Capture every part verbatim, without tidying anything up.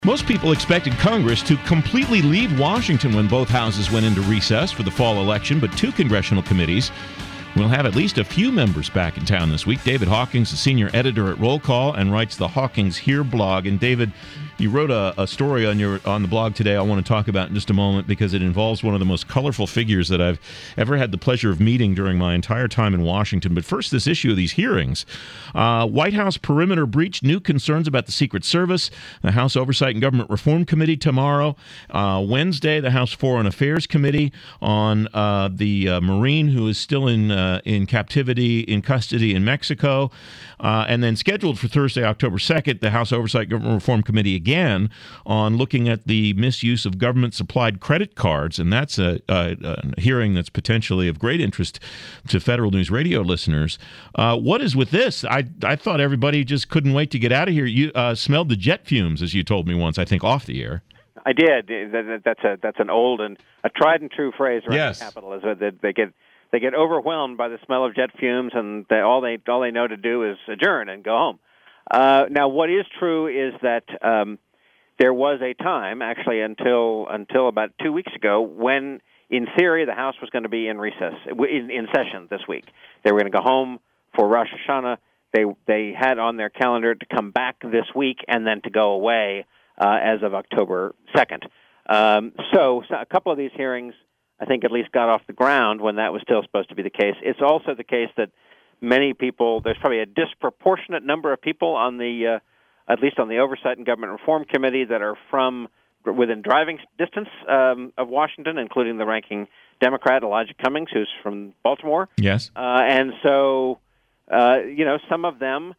Most people expected Congress to completely leave Washington when both houses went into recess for the fall election, but two congressional committees will have at least a few members back in town this week. David Hawkins, a senior editor at Roll Call and writes the Hawkins Here blog. And David, you wrote a, a story on your on the blog today I want to talk about in just a moment because it involves one of the most colorful figures that I've ever had the pleasure of meeting during my entire time in Washington. But first, this issue of these hearings. Uh, White House perimeter breach, new concerns about the Secret Service, the House Oversight and Government Reform Committee tomorrow. Uh, Wednesday, the House Foreign Affairs Committee on uh, the uh, Marine who is still in uh, in captivity, in custody in Mexico. Uh, and then scheduled for Thursday, October second, the House Oversight and Government Reform Committee again on looking at the misuse of government-supplied credit cards. And that's a, a, a hearing that's potentially of great interest to Federal News Radio listeners. Uh, what is with this? I I thought everybody just couldn't wait to get out of here. You uh, smelled the jet fumes, as you told me once, I think, off the air. I did. That's a that's an old and a tried and true phrase around yes. the Capitol. Is that they get they get overwhelmed by the smell of jet fumes, and they, all they all they know to do is adjourn and go home. Uh, now, what is true is that um, there was a time, actually, until until about two weeks ago, when, in theory, the House was going to be in recess in, in session this week. They were going to go home for Rosh Hashanah. They they had on their calendar to come back this week and then to go away uh, as of October second. Um, so, so a couple of these hearings, I think, at least got off the ground when that was still supposed to be the case. It's also the case that many people, there's probably a disproportionate number of people on the, uh, at least on the Oversight and Government Reform Committee that are from within driving distance um, of Washington, including the ranking Democrat, Elijah Cummings, who's from Baltimore. Yes. Uh, and so... Uh, you know, some of them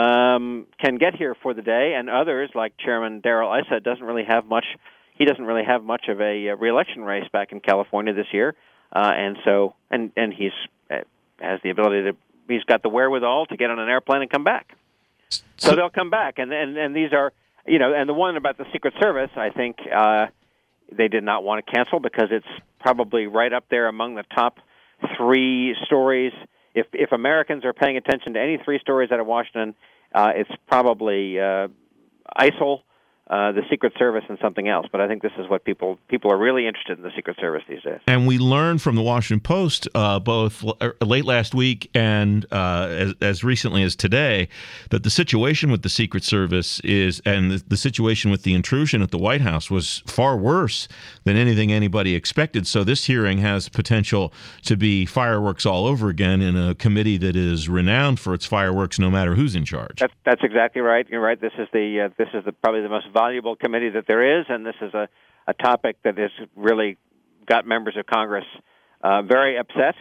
um, can get here for the day, and others, like Chairman Darrell Issa, doesn't really have much. He doesn't really have much of a uh, re-election race back in California this year, uh, and so and and he's uh, has the ability to. He's got the wherewithal to get on an airplane and come back. So, so they'll come back, and and and these are, you know, and the one about the Secret Service, I think uh, they did not want to cancel because it's probably right up there among the top three stories. If if Americans are paying attention to any three stories out of Washington, uh, it's probably uh, I S I L, uh, the Secret Service, and something else. But I think this is what people people are really interested in, the Secret Service these days. And we learned from the Washington Post uh, both l- late last week and uh, as, as recently as today that the situation with the Secret Service is, and the, the situation with the intrusion at the White House was far worse than anything anybody expected. So this hearing has potential to be fireworks all over again in a committee that is renowned for its fireworks, no matter who's in charge. That's, that's exactly right. You're right. This is the uh, this is the, probably the most valuable committee that there is, and this is a, a topic that has really got members of Congress uh, very upset.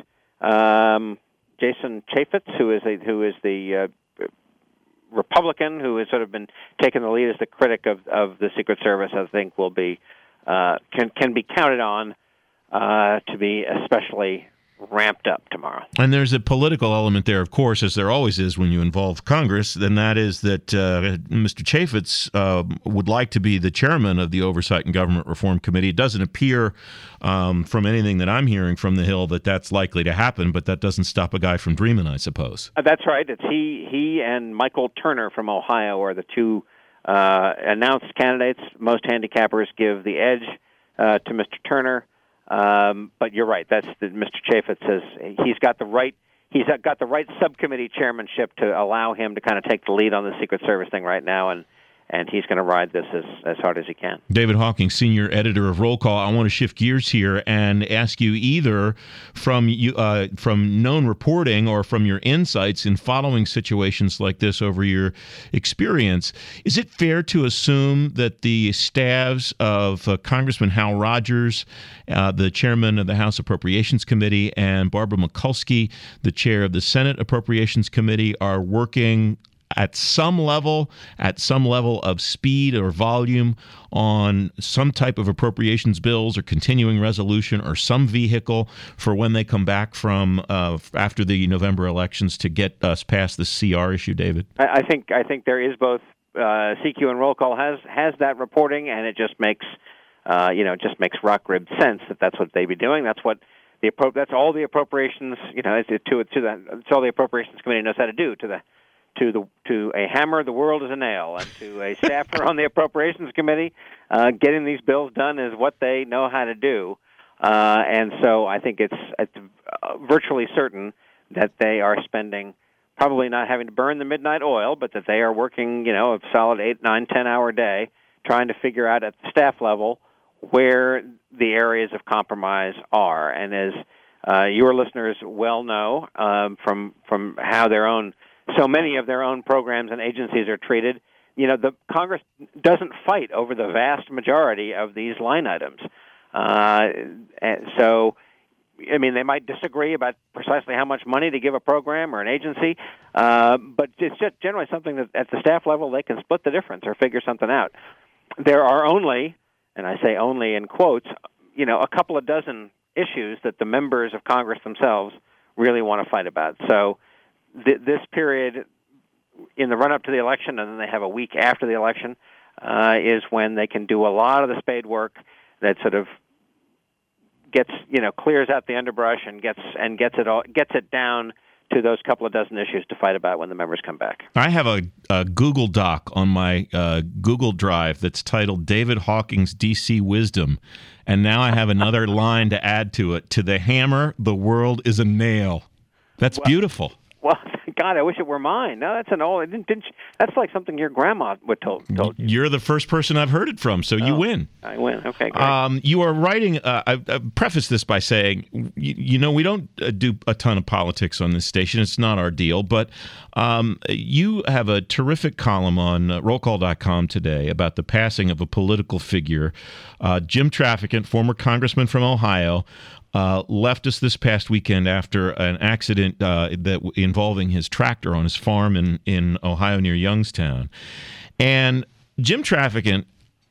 Um, Jason Chaffetz, who is a, who is the uh, Republican who has sort of been taking the lead as the critic of, of the Secret Service, I think will be uh, can can be counted on uh, to be especially ramped up tomorrow. And there's a political element there, of course, as there always is when you involve Congress, and that is that uh, Mister Chaffetz uh, would like to be the chairman of the Oversight and Government Reform Committee. It doesn't appear um, from anything that I'm hearing from the Hill that that's likely to happen, but that doesn't stop a guy from dreaming, I suppose. Uh, that's right. It's he, he and Michael Turner from Ohio are the two uh, announced candidates. Most handicappers give the edge uh, to Mister Turner. Um, but you're right. That's the, Mister Chaffetz says he's got the right. He's got the right subcommittee chairmanship to allow him to kind of take the lead on the Secret Service thing right now, and and he's going to ride this as, as hard as he can. David Hawkins, senior editor of Roll Call. I want to shift gears here and ask you either from you uh, from known reporting or from your insights in following situations like this over your experience, is it fair to assume that the staffs of uh, Congressman Hal Rogers, uh, the chairman of the House Appropriations Committee, and Barbara Mikulski, the chair of the Senate Appropriations Committee, are working at some level, at some level of speed or volume on some type of appropriations bills or continuing resolution or some vehicle for when they come back from uh, after the November elections to get us past the C R issue, David? I, I think I think there is both. Uh, C Q and Roll Call has has that reporting, and it just makes uh, you know just makes rock ribbed sense that that's what they be doing. That's what the that's all the appropriations you know to to the it's all the Appropriations Committee knows how to do to the to the to a hammer, the world is a nail, and to a staffer on the Appropriations Committee, uh, getting these bills done is what they know how to do. Uh, and so I think it's, it's uh, virtually certain that they are spending, probably not having to burn the midnight oil, but that they are working, you know, a solid eight, nine, ten-hour day, trying to figure out at the staff level where the areas of compromise are. And as uh, your listeners well know um, from from how their own, so many of their own programs and agencies are treated, you know, the Congress doesn't fight over the vast majority of these line items. Uh, and so, I mean, they might disagree about precisely how much money to give a program or an agency, uh, but it's just generally something that at the staff level they can split the difference or figure something out. There are only, and I say only in quotes, you know, a couple of dozen issues that the members of Congress themselves really want to fight about. So th- this period in the run-up to the election, and then they have a week after the election, uh, is when they can do a lot of the spade work that sort of gets, you know, clears out the underbrush and gets and gets it all gets it down to those couple of dozen issues to fight about when the members come back. I have a, a Google Doc on my uh, Google Drive that's titled David Hawkins' D C Wisdom, and now I have another line to add to it. To the hammer, the world is a nail. That's well, beautiful. Well, God, I wish it were mine. No, that's an old. Didn't, didn't, that's like something your grandma would told, told you. You're the first person I've heard it from, so oh, you win. I win. Okay, great. Um, you are writing. Uh, I, I preface this by saying, you, you know, we don't uh, do a ton of politics on this station. It's not our deal. But um, you have a terrific column on uh, roll call dot com today about the passing of a political figure, uh, Jim Traficant, former congressman from Ohio. Uh, left us this past weekend after an accident uh, that involving his tractor on his farm in, in Ohio near Youngstown. And Jim Traficant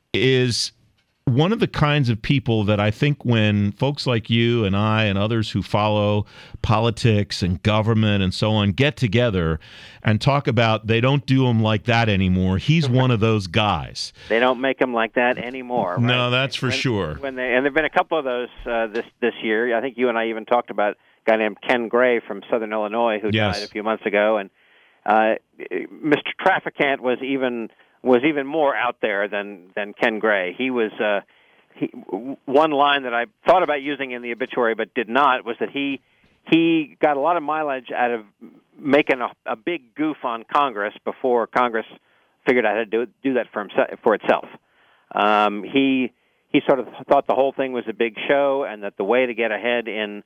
is one of the kinds of people that I think when folks like you and I and others who follow politics and government and so on get together and talk about they don't do them like that anymore, he's one of those guys. They don't make them like that anymore. Right? No, that's for when, sure. When they, and there have been a couple of those uh, this this year. I think you and I even talked about a guy named Ken Gray from Southern Illinois who yes. died a few months ago. And uh, Mister Traficant was even was even more out there than, than Ken Gray. He was uh, he, one line that I thought about using in the obituary but did not was that he he got a lot of mileage out of making a, a big goof on Congress before Congress figured out how to do do that for himself, for itself. Um, he he sort of thought the whole thing was a big show, and that the way to get ahead in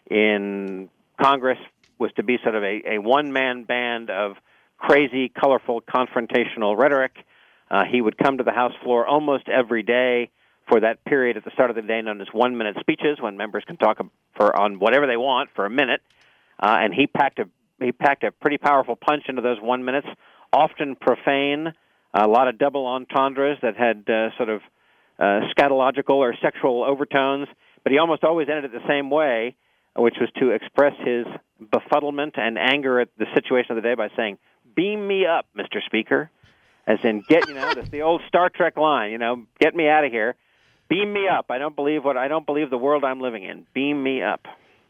in Congress was to be sort of a, a one-man band of crazy, colorful, confrontational rhetoric. Uh, he would come to the House floor almost every day for that period at the start of the day known as one-minute speeches, when members can talk for on whatever they want for a minute. Uh, and he packed a he packed a pretty powerful punch into those one minutes, often profane, a lot of double entendres that had uh, sort of uh, scatological or sexual overtones. But he almost always ended it the same way, which was to express his befuddlement and anger at the situation of the day by saying, "Beam me up, Mister Speaker," as in get, you know, that's the old Star Trek line, you know, get me out of here. Beam me up. I don't believe what I don't believe the world I'm living in. Beam me up.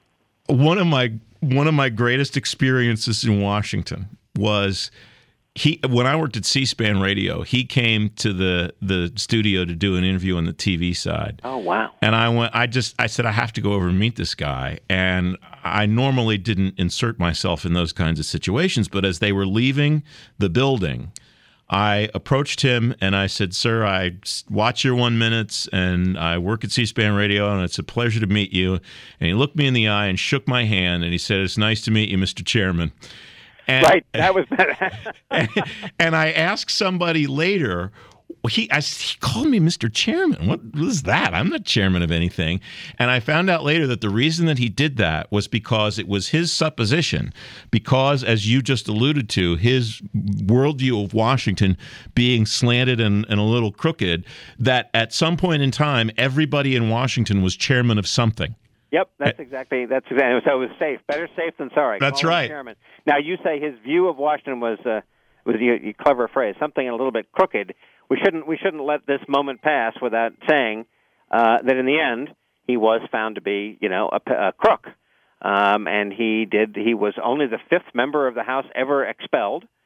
One of my one of my greatest experiences in Washington was he when I worked at C-SPAN Radio. He came to the the studio to do an interview on the T V side. Oh wow! And I went. I just I said I have to go over and meet this guy. And I normally didn't insert myself in those kinds of situations, but as they were leaving the building, I approached him and I said, "Sir, I watch your one minutes and I work at C-SPAN Radio, and it's a pleasure to meet you." And he looked me in the eye and shook my hand and he said, "It's nice to meet you, Mister Chairman." And, right, that was better. and, and I asked somebody later, he, I, he called me Mister Chairman. What was that? I'm not chairman of anything. And I found out later that the reason that he did that was because it was his supposition, because, as you just alluded to, his worldview of Washington being slanted and, and a little crooked, that at some point in time, everybody in Washington was chairman of something. Yep, that's exactly that's exactly. So it was safe, better safe than sorry. That's Call him right. Chairman. Now you say his view of Washington was uh, was a, a clever phrase, something a little bit crooked. We shouldn't we shouldn't let this moment pass without saying uh, that in the end he was found to be, you know, a, a crook, um, and he did he was only the fifth member of the House ever expelled.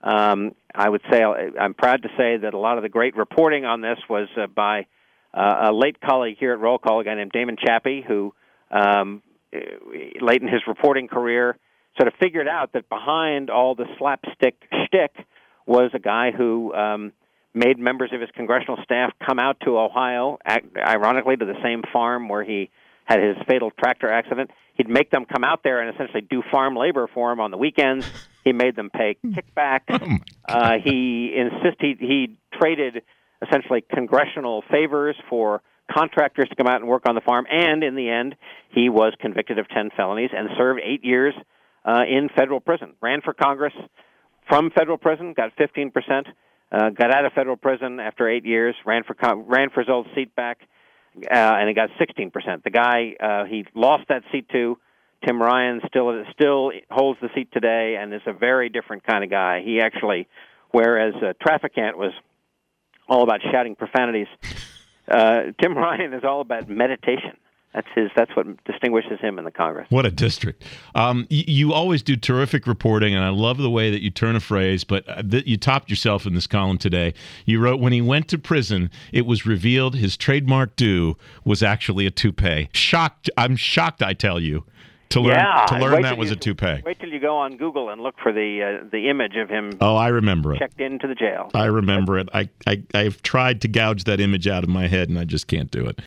Um, I would say I'm proud to say that a lot of the great reporting on this was uh, by uh, a late colleague here at Roll Call, a guy named Damon Chappie, who um, late in his reporting career sort of figured out that behind all the slapstick shtick was a guy who um, made members of his congressional staff come out to Ohio, ironically to the same farm where he had his fatal tractor accident. He'd make them come out there and essentially do farm labor for him on the weekends. He made them pay kickback. Oh uh, he insisted he, he traded essentially congressional favors for contractors to come out and work on the farm. And in the end, he was convicted of ten felonies and served eight years uh, in federal prison. Ran for Congress from federal prison, got fifteen percent, uh, got out of federal prison after eight years, ran for ran for his old seat back, uh, and he got sixteen percent. The guy uh, he lost that seat to. Tim Ryan still still holds the seat today and is a very different kind of guy. He actually, whereas uh, Traficant was all about shouting profanities, uh, Tim Ryan is all about meditation. That's his. That's what distinguishes him in the Congress. What a district! Um, you, you always do terrific reporting, and I love the way that you turn a phrase. But th- you topped yourself in this column today. You wrote, when he went to prison, it was revealed his trademark do was actually a toupee. Shocked! I'm shocked. I tell you. To learn, yeah, to learn that you, was a toupee. Wait till you go on Google and look for the uh, the image of him. Oh, I remember it. Checked into the jail. I remember it. I, I I've tried to gouge that image out of my head, and I just can't do it.